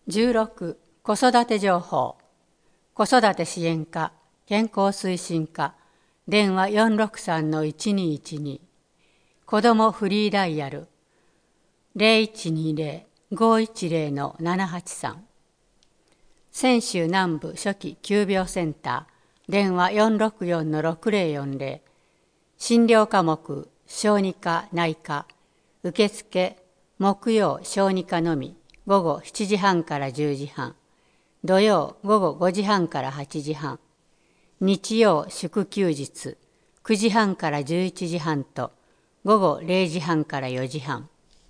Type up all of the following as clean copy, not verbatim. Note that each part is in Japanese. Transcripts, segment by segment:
16、子育て情報。子育て支援課、健康推進課、電話463-1212。子どもフリーダイヤル、0120-510-783。泉州南部初期急病センター、電話464-6040。診療科目、小児科、内科。受付、木曜小児科のみ。午後7時半から10時半、土曜午後5時半から8時半、日曜祝休日9時半から11時半と午後0時半から4時半。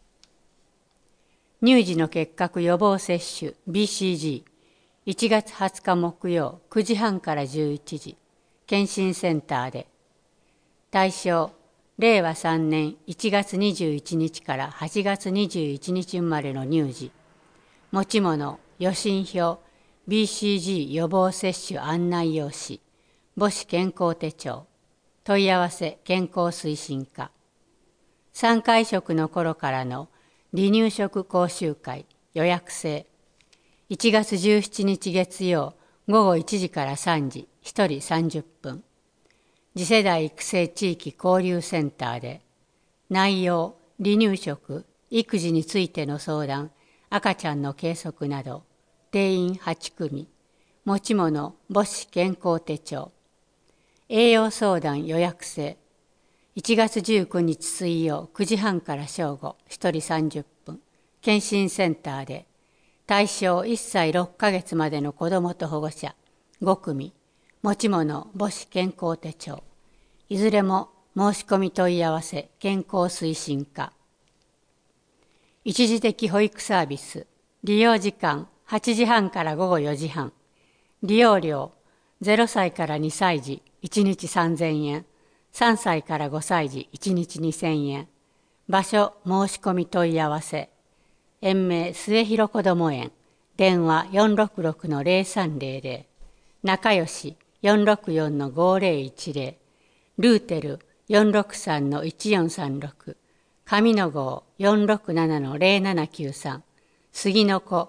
乳児の結核予防接種 BCG、1月20日木曜9時半から11時、検診センターで。対象、令和3年1月21日から8月21日生まれの乳児。持ち物、予診票、BCG 予防接種案内用紙、母子健康手帳、問い合わせ健康推進課。3回食の頃からの離乳食講習会予約制。1月17日月曜午後1時から3時、1人30分。次世代育成地域交流センターで。内容、離乳食、育児についての相談、赤ちゃんの計測など、定員8組、持ち物母子健康手帳、栄養相談予約制、1月19日水曜9時半から正午、1人30分、検診センターで、対象1歳6ヶ月までの子どもと保護者5組、持ち物母子健康手帳、いずれも申し込み問い合わせ健康推進課。一時的保育サービス、利用時間8時半から午後4時半。利用料、0歳から2歳児1日3000円、3歳から5歳児1日2000円。場所申し込み問い合わせ。園名末広こども園、電話466-0300。仲良し464-5010。ルーテル463-1436。上野号467-0793、杉の子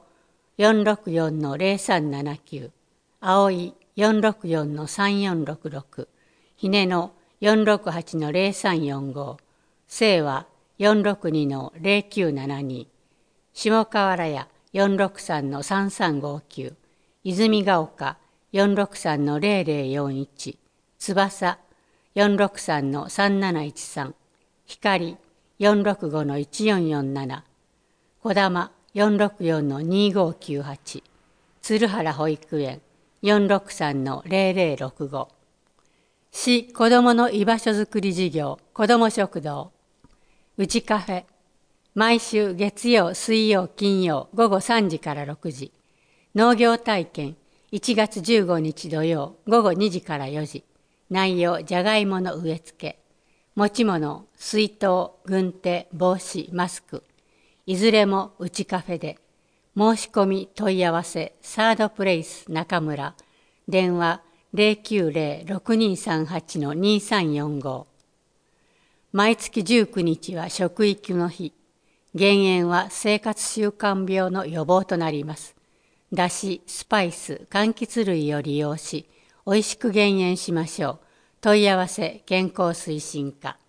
464-0379、葵464-3466、ひねの468-0345、清和462-0972、下河原屋463-3359、泉ヶ丘463-0041、翼463-3713、光465-1447、小玉464-2598、鶴原保育園463-0065。市子どもの居場所づくり事業子ども食堂、うちカフェ、毎週月曜、水曜、金曜午後3時から6時、農業体験1月15日土曜午後2時から4時、内容じゃがいもの植え付け、持ち物、水筒、軍手、帽子、マスク。いずれもうちカフェで。申し込み問い合わせ、サードプレイス中村。電話090-6238-2345。毎月19日は食育の日。減塩は生活習慣病の予防となります。だし、スパイス、柑橘類を利用し、おいしく減塩しましょう。問い合わせ健康推進課。